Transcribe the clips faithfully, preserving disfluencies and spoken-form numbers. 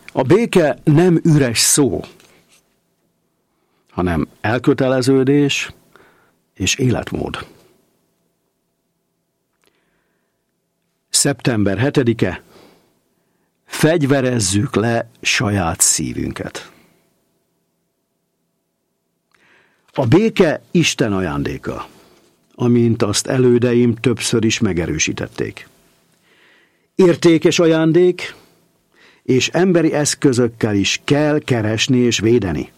A béke nem üres szó, hanem elköteleződés és életmód. szeptember hetedike, fegyverezzük le saját szívünket. A béke Isten ajándéka, amint azt elődeim többször is megerősítették. Értékes ajándék, és emberi eszközökkel is kell keresni és védeni.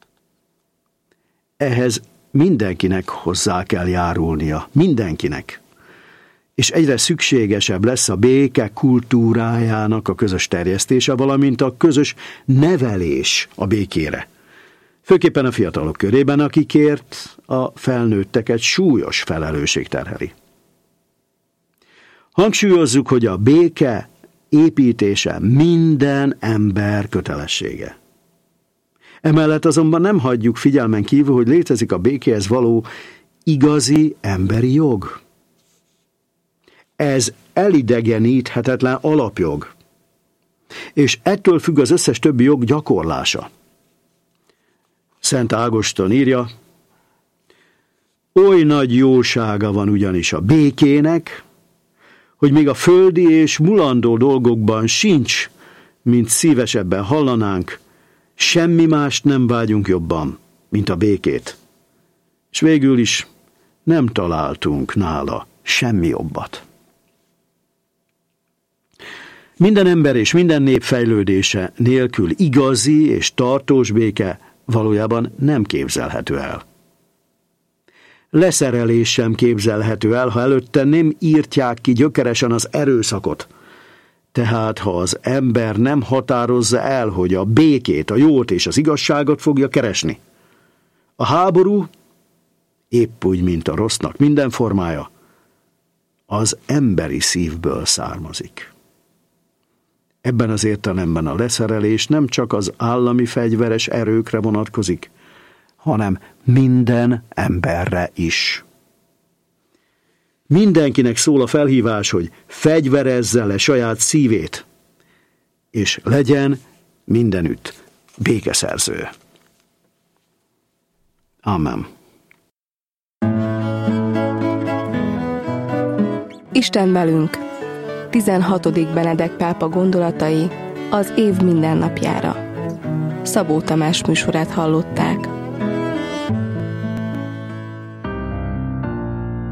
Ehhez mindenkinek hozzá kell járulnia, mindenkinek. És egyre szükségesebb lesz a béke kultúrájának a közös terjesztése, valamint a közös nevelés a békére. Főképpen a fiatalok körében, akikért a felnőtteket súlyos felelősség terheli. Hangsúlyozzuk, hogy a béke építése minden ember kötelessége. Emellett azonban nem hagyjuk figyelmen kívül, hogy létezik a békéhez való igazi emberi jog. Ez elidegeníthetetlen alapjog, és ettől függ az összes többi jog gyakorlása. Szent Ágoston írja, oly nagy jósága van ugyanis a békének, hogy még a földi és mulandó dolgokban sincs, mint szívesebben hallanánk, semmi mást nem vágyunk jobban, mint a békét. És végül is nem találtunk nála semmi jobbat. Minden ember és minden nép fejlődése nélkül igazi és tartós béke valójában nem képzelhető el. Leszerelés sem képzelhető el, ha előtte nem írtják ki gyökeresen az erőszakot. Tehát, ha az ember nem határozza el, hogy a békét, a jót és az igazságot fogja keresni. A háború, épp úgy, mint a rossznak minden formája, az emberi szívből származik. Ebben az értelemben a leszerelés nem csak az állami fegyveres erőkre vonatkozik, hanem minden emberre is. Mindenkinek szól a felhívás, hogy fegyverezze le saját szívét, és legyen mindenütt békeszerző. Amen. Isten velünk. tizenhatodik Benedek pápa gondolatai az év mindennapjára. Szabó Tamás műsorát hallották.